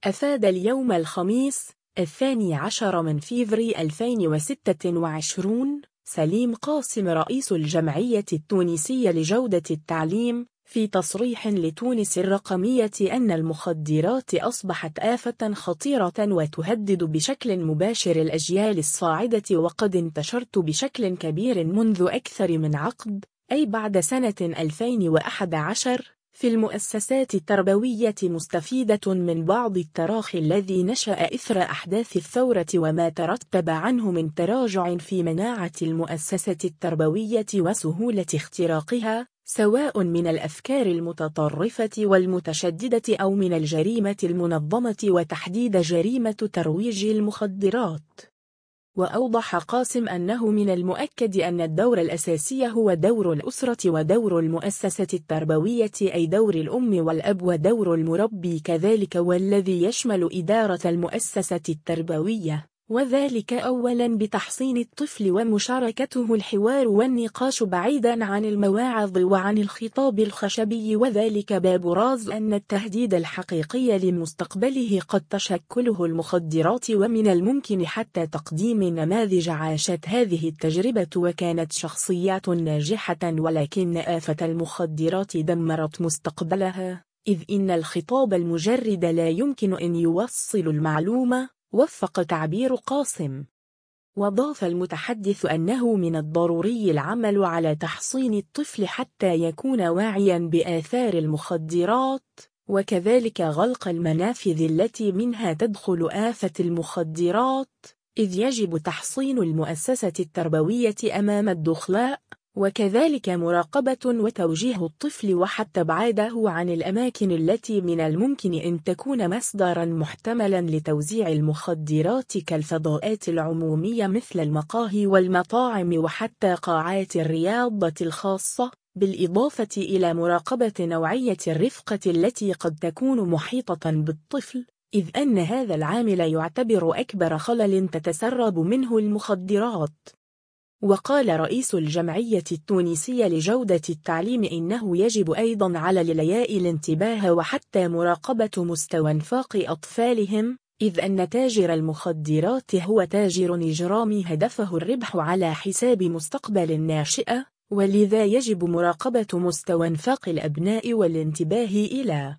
أفاد اليوم الخميس 12 من فيفري 2026 سليم قاسم رئيس الجمعية التونسية لجودة التعليم في تصريح لتونس الرقمية أن المخدرات أصبحت آفة خطيرة وتهدد بشكل مباشر الأجيال الصاعدة، وقد انتشرت بشكل كبير منذ أكثر من عقد، أي بعد سنة 2011 في المؤسسات التربوية، مستفيدة من بعض التراخي الذي نشأ إثر أحداث الثورة وما ترتب عنه من تراجع في مناعة المؤسسة التربوية وسهولة اختراقها، سواء من الأفكار المتطرفة والمتشددة أو من الجريمة المنظمة وتحديد جريمة ترويج المخدرات. وأوضح قاسم أنه من المؤكد أن الدور الأساسي هو دور الأسرة ودور المؤسسة التربوية، أي دور الأم والأب ودور المربي كذلك، والذي يشمل إدارة المؤسسة التربوية، وذلك أولا بتحصين الطفل ومشاركته الحوار والنقاش بعيدا عن المواعظ وعن الخطاب الخشبي، وذلك بابراز أن التهديد الحقيقي لمستقبله قد تشكله المخدرات، ومن الممكن حتى تقديم نماذج عاشت هذه التجربة وكانت شخصيات ناجحة، ولكن آفة المخدرات دمرت مستقبلها، إذ إن الخطاب المجرد لا يمكن أن يوصل المعلومة، وفق تعبير قاسم. وضاف المتحدث أنه من الضروري العمل على تحصين الطفل حتى يكون واعيا بآثار المخدرات، وكذلك غلق المنافذ التي منها تدخل آفة المخدرات، إذ يجب تحصين المؤسسة التربوية أمام الدخلاء، وكذلك مراقبة وتوجيه الطفل وحتى إبعاده عن الأماكن التي من الممكن أن تكون مصدرا محتملا لتوزيع المخدرات كالفضاءات العمومية مثل المقاهي والمطاعم وحتى قاعات الرياضة الخاصة، بالإضافة إلى مراقبة نوعية الرفقة التي قد تكون محيطة بالطفل، إذ أن هذا العامل يعتبر أكبر خلل تتسرب منه المخدرات. وقال رئيس الجمعية التونسية لجودة التعليم إنه يجب أيضا على الولايات الانتباه وحتى مراقبة مستوى إنفاق أطفالهم، إذ أن تاجر المخدرات هو تاجر إجرامي هدفه الربح على حساب مستقبل الناشئة، ولذا يجب مراقبة مستوى إنفاق الأبناء والانتباه إلى